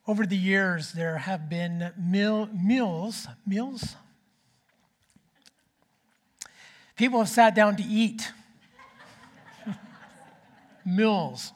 Over the years, there have been meals. People have sat down to eat. Meals.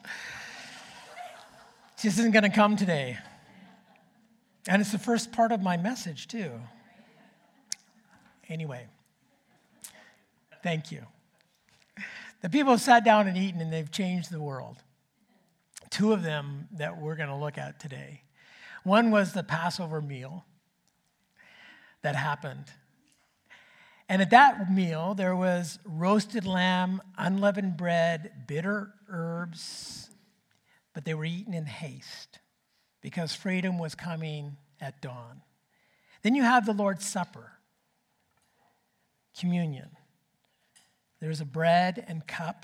This isn't going to come today. And it's the first part of my message, too. Anyway, thank you. The people have sat down and eaten, and they've changed the world. Two of them that we're going to look at today. One was the Passover meal that happened. And at that meal, there was roasted lamb, unleavened bread, bitter herbs, but they were eaten in haste because freedom was coming at dawn. Then you have the Lord's Supper, communion. There's a bread and cup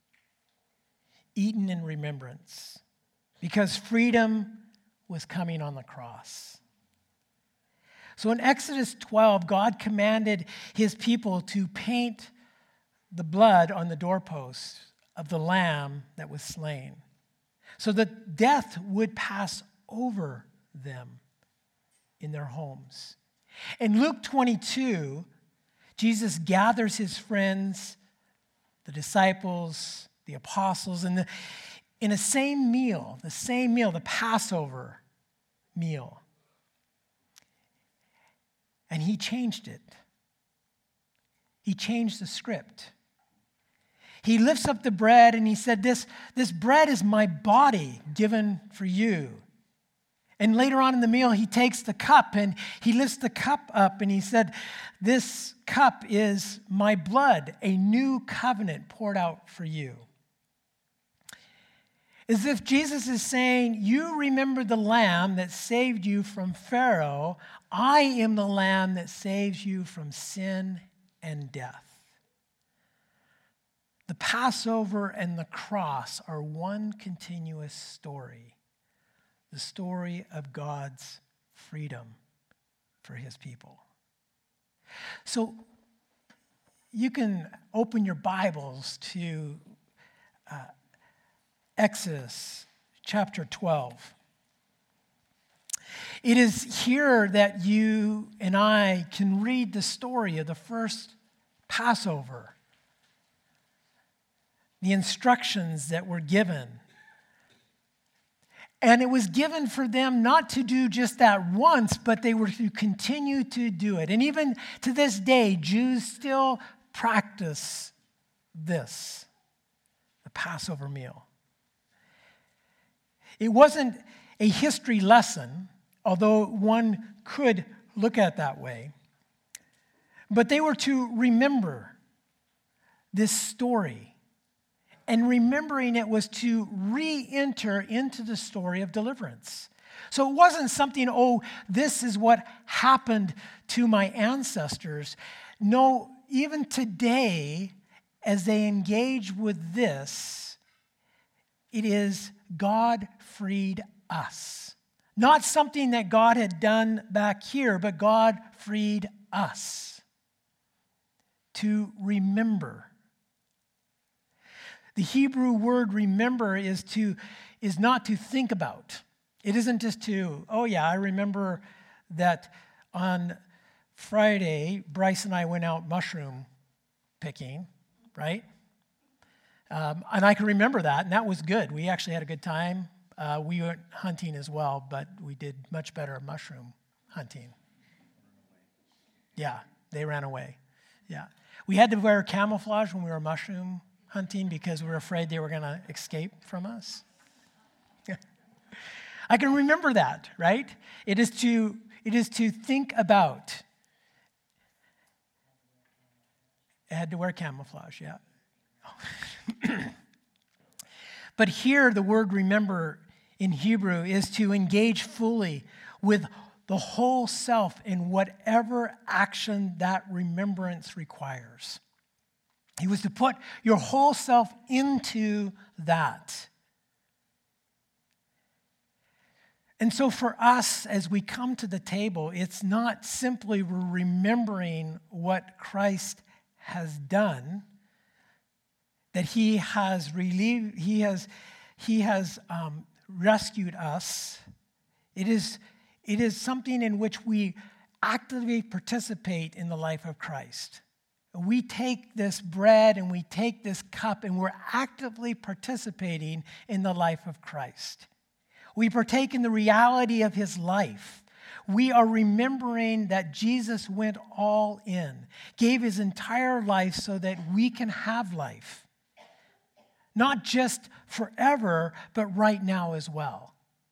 eaten in remembrance because freedom was coming on the cross. So in Exodus 12, God commanded his people to paint the blood on the doorposts of the lamb that was slain so that death would pass over them in their homes. In Luke 22, Jesus gathers his friends, the disciples, the apostles, in the same meal, the Passover meal. And he changed it. He changed the script. He lifts up the bread and he said, this bread is my body given for you. And later on in the meal, he takes the cup and he lifts the cup up and he said, this cup is my blood, a new covenant poured out for you. As if Jesus is saying, you remember the lamb that saved you from Pharaoh. I am the lamb that saves you from sin and death. The Passover and the cross are one continuous story. The story of God's freedom for his people. So you can open your Bibles to Exodus chapter 12. It is here that you and I can read the story of the first Passover, the instructions that were given. And it was given for them not to do just that once, but they were to continue to do it. And even to this day, Jews still practice this, the Passover meal. It wasn't a history lesson, although one could look at it that way. But they were to remember this story. And remembering it was to re-enter into the story of deliverance. So it wasn't something, this is what happened to my ancestors. No, even today, as they engage with this, it is God freed us. Not something that God had done back here, but God freed us to remember. The Hebrew word remember is not to think about. It isn't just to, I remember that on Friday, Bryce and I went out mushroom picking, right? And I can remember that, and that was good. We actually had a good time. We went hunting as well, but we did much better at mushroom hunting. Yeah, they ran away. Yeah. We had to wear camouflage when we were mushroom hunting because we were afraid they were going to escape from us. I can remember that, right? It is to think about. I had to wear camouflage, yeah. But here the word remember in Hebrew is to engage fully with the whole self in whatever action that remembrance requires. He was to put your whole self into that. And so for us, as we come to the table, it's not simply remembering what Christ has done, that he has relieved, he has rescued us. It is something in which we actively participate in the life of Christ. We take this bread and we take this cup and we're actively participating in the life of Christ. We partake in the reality of his life. We are remembering that Jesus went all in, gave his entire life so that we can have life. Not just forever, but right now as well.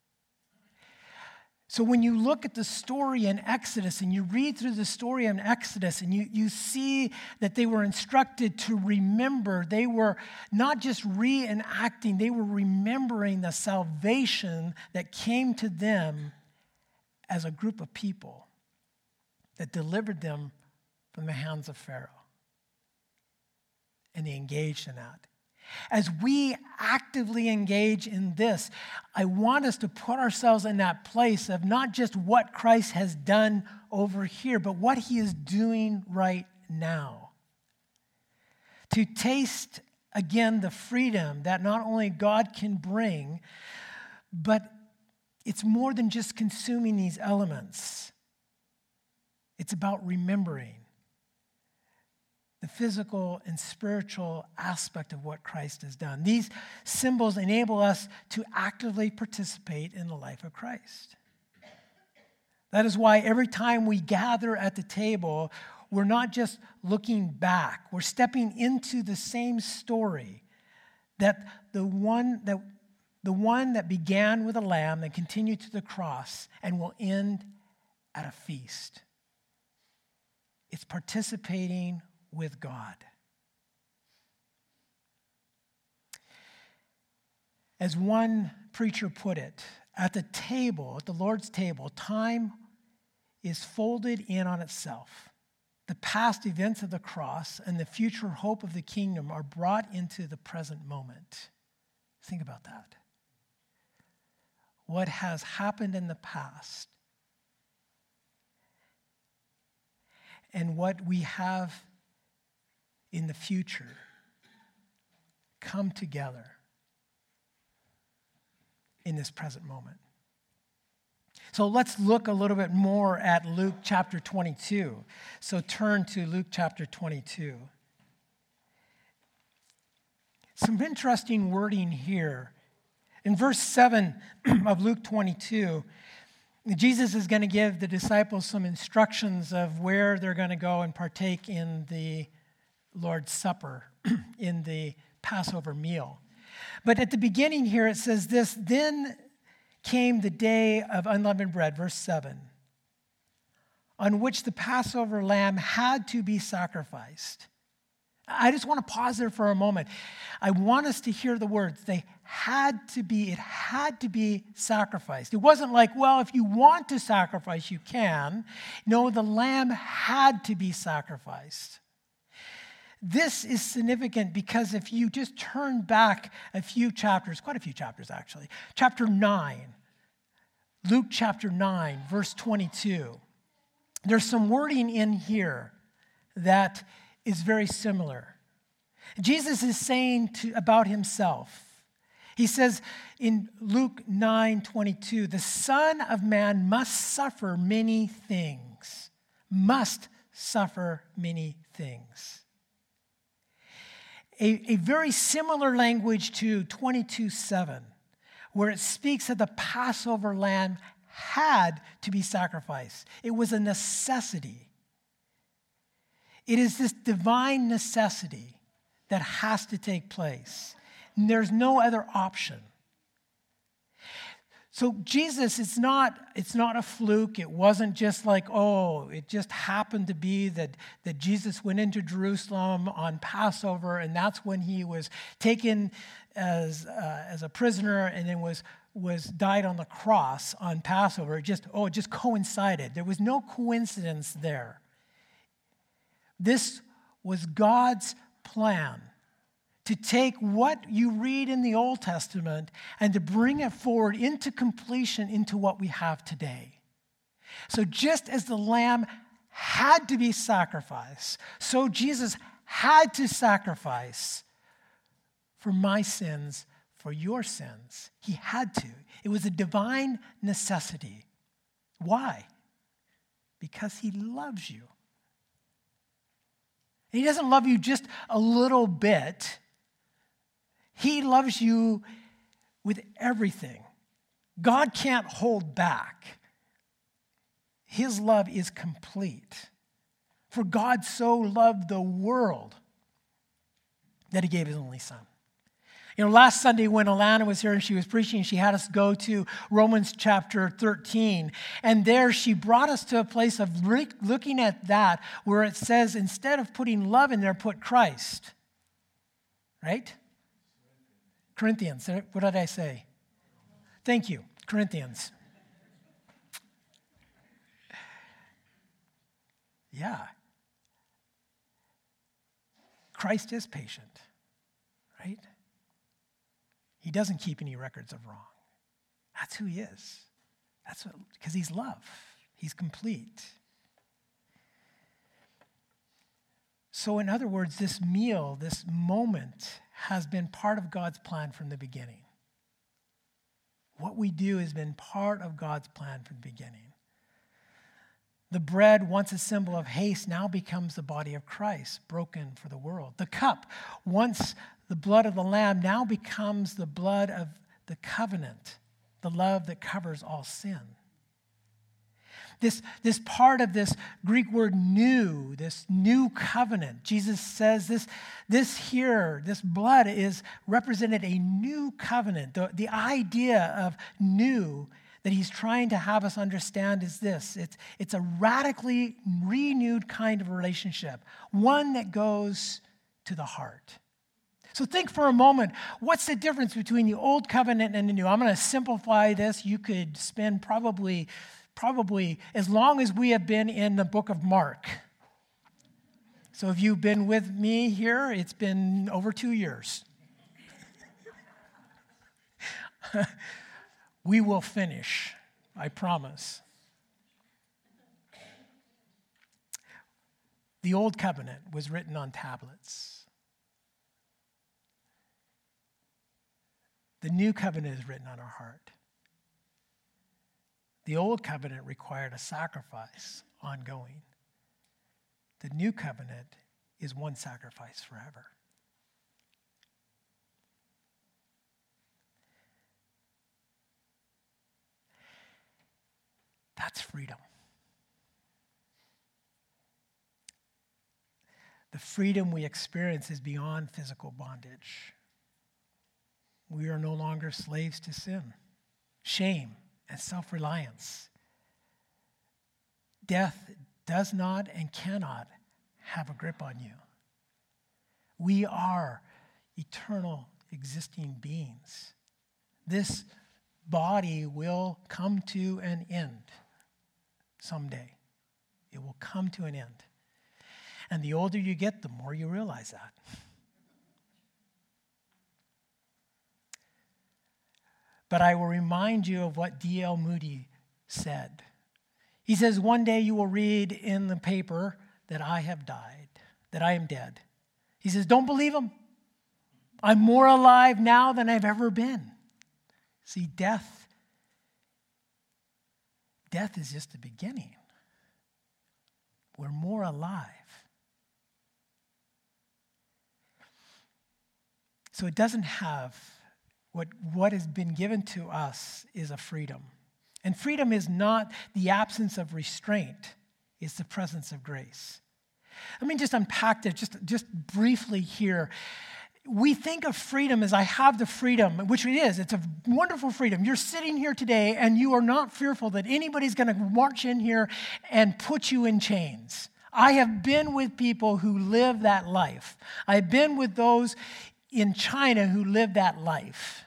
So when you look at the story in Exodus and you read through the story in Exodus and you see that they were instructed to remember, they were not just reenacting, they were remembering the salvation that came to them as a group of people that delivered them from the hands of Pharaoh. And they engaged in that. As we actively engage in this, I want us to put ourselves in that place of not just what Christ has done over here, but what he is doing right now. To taste again the freedom that not only God can bring, but it's more than just consuming these elements. It's about remembering the physical and spiritual aspect of what Christ has done. These symbols enable us to actively participate in the life of Christ. That is why every time we gather at the table, we're not just looking back. We're stepping into the same story that the one that began with a lamb and continued to the cross and will end at a feast. It's participating with God. As one preacher put it, at the table, at the Lord's table, time is folded in on itself. The past events of the cross and the future hope of the kingdom are brought into the present moment. Think about that. What has happened in the past and what we have in the future come together in this present moment. So let's look a little bit more at Luke chapter 22. So turn to Luke chapter 22. Some interesting wording here. In verse 7 of Luke 22, Jesus is going to give the disciples some instructions of where they're going to go and partake in the Lord's Supper, in the Passover meal. But at the beginning here it says this, then came the day of unleavened bread, verse 7, on which the Passover lamb had to be sacrificed. I just want to pause there for a moment. I want us to hear the words. It had to be sacrificed. It wasn't like, well, if you want to sacrifice, you can. No, the lamb had to be sacrificed. This is significant because if you just turn back a few chapters, quite a few chapters actually, chapter 9, Luke chapter 9, verse 22, there's some wording in here that is very similar. Jesus is saying about himself, he says in Luke 9:22, the Son of Man must suffer many things. Must suffer many things. A very similar language to 22:7, where it speaks of the Passover lamb had to be sacrificed. It was a necessity. It is this divine necessity that has to take place. And there's no other option. So Jesus, it's not a fluke. It wasn't just like, it just happened to be that Jesus went into Jerusalem on Passover, and that's when he was taken as a prisoner and then was died on the cross on Passover. It just coincided. There was no coincidence there. This was God's plan to take what you read in the Old Testament and to bring it forward into completion into what we have today. So just as the lamb had to be sacrificed, so Jesus had to sacrifice for my sins, for your sins. He had to. It was a divine necessity. Why? Because he loves you. He doesn't love you just a little bit. He loves you with everything. God can't hold back. His love is complete. For God so loved the world that he gave his only son. Last Sunday when Alana was here and she was preaching, she had us go to Romans chapter 13. And there she brought us to a place of looking at that where it says, instead of putting love in there, put Christ. Right? Corinthians. What did I say? Thank you. Corinthians. Yeah. Christ is patient. Right? He doesn't keep any records of wrong. That's who he is. Because he's love. He's complete. So in other words, this meal, this moment has been part of God's plan from the beginning. What we do has been part of God's plan from the beginning. The bread, once a symbol of haste, now becomes the body of Christ, broken for the world. The cup, once the blood of the Lamb, now becomes the blood of the covenant, the love that covers all sin. This part of this Greek word new, this new covenant, Jesus says this blood is represented a new covenant. The idea of new that he's trying to have us understand is this. It's a radically renewed kind of relationship, one that goes to the heart. So think for a moment, what's the difference between the old covenant and the new? I'm going to simplify this. You could spend probably as long as we have been in the book of Mark. So if you've been with me here, it's been over 2 years. We will finish, I promise. The old covenant was written on tablets. The new covenant is written on our heart. The old covenant required a sacrifice ongoing. The new covenant is one sacrifice forever. That's freedom. The freedom we experience is beyond physical bondage. We are no longer slaves to sin, shame, and self-reliance. Death does not and cannot have a grip on you. We are eternal existing beings. This body will come to an end someday. It will come to an end. And the older you get, the more you realize that. But I will remind you of what D.L. Moody said. He says, one day you will read in the paper that I have died, that I am dead. He says, don't believe him. I'm more alive now than I've ever been. See, death is just the beginning. We're more alive. So it doesn't have what has been given to us is a freedom. And freedom is not the absence of restraint, it's the presence of grace. Let me just unpack that just briefly here. We think of freedom as I have the freedom, which it is. It's a wonderful freedom. You're sitting here today and you are not fearful that anybody's going to march in here and put you in chains. I have been with people who live that life. I've been with those in China who live that life.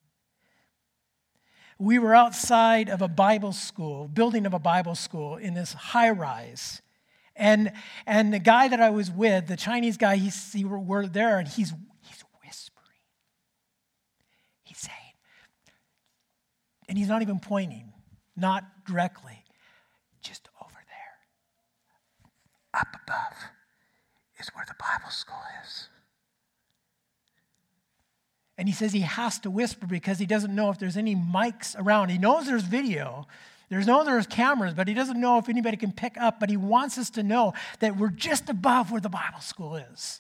We were outside of a Bible school, building of a Bible school in this high rise. And the guy that I was with, the Chinese guy, we're there and he's whispering. He's saying, and he's not even pointing, not directly, just over there. Up above is where the Bible school is. And he says he has to whisper because he doesn't know if there's any mics around. He knows there's video. There's cameras, but he doesn't know if anybody can pick up. But he wants us to know that we're just above where the Bible school is.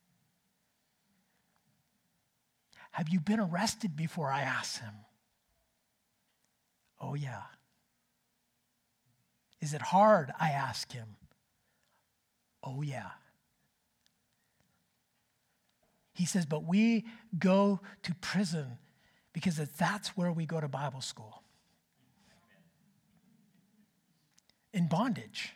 Have you been arrested before? I asked him. Oh, yeah. Is it hard? I asked him. Oh, yeah. He says, but we go to prison because that's where we go to Bible school. In bondage.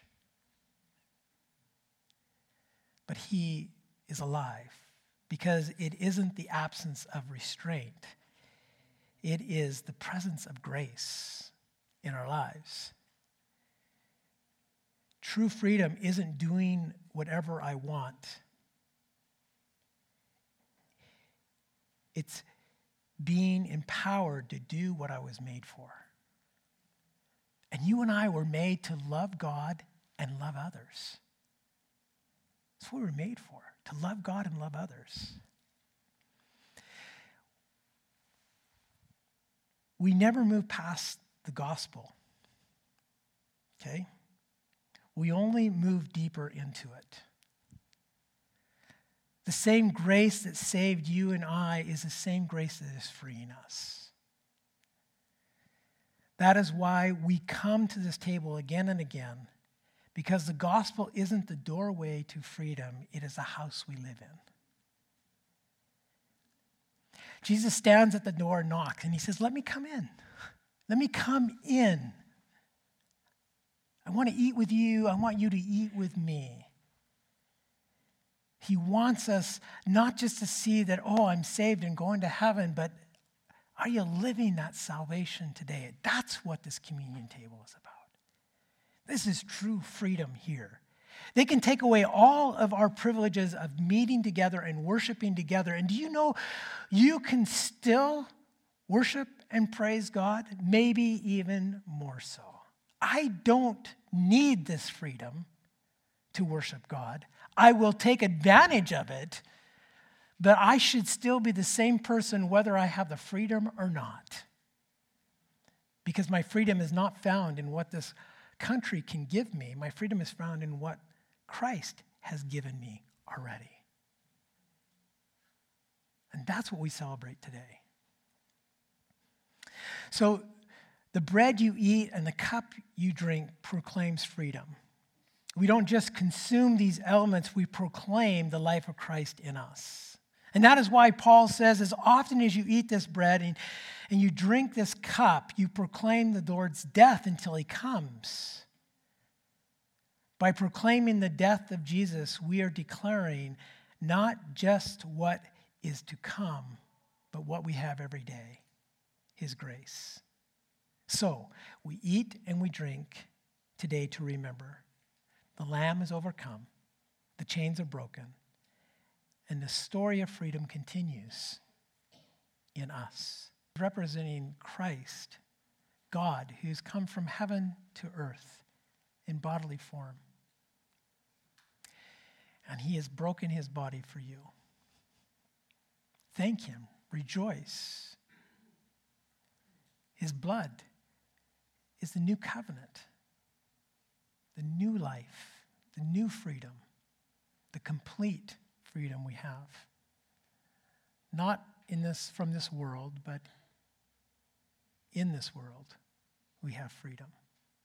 But he is alive because it isn't the absence of restraint. It is the presence of grace in our lives. True freedom isn't doing whatever I want. It's being empowered to do what I was made for. And you and I were made to love God and love others. That's what we were made for, to love God and love others. We never move past the gospel, okay? We only move deeper into it. The same grace that saved you and I is the same grace that is freeing us. That is why we come to this table again and again, because the gospel isn't the doorway to freedom, it is the house we live in. Jesus stands at the door and knocks, and he says, let me come in. Let me come in. I want to eat with you. I want you to eat with me. He wants us not just to see that, oh, I'm saved and going to heaven, but are you living that salvation today? That's what this communion table is about. This is true freedom here. They can take away all of our privileges of meeting together and worshiping together. And do you know you can still worship and praise God? Maybe even more so. I don't need this freedom to worship God. I will take advantage of it, but I should still be the same person whether I have the freedom or not. Because my freedom is not found in what this country can give me. My freedom is found in what Christ has given me already. And that's what we celebrate today. So the bread you eat and the cup you drink proclaims freedom. We don't just consume these elements, we proclaim the life of Christ in us. And that is why Paul says, as often as you eat this bread and you drink this cup, you proclaim the Lord's death until he comes. By proclaiming the death of Jesus, we are declaring not just what is to come, but what we have every day, his grace. So, we eat and we drink today to remember. The Lamb is overcome, the chains are broken, and the story of freedom continues in us. Representing Christ, God, who's come from heaven to earth in bodily form. And he has broken his body for you. Thank him. Rejoice. His blood is the new covenant, the new life, the new freedom, the complete freedom we have. Not from this world, but in this world, we have freedom.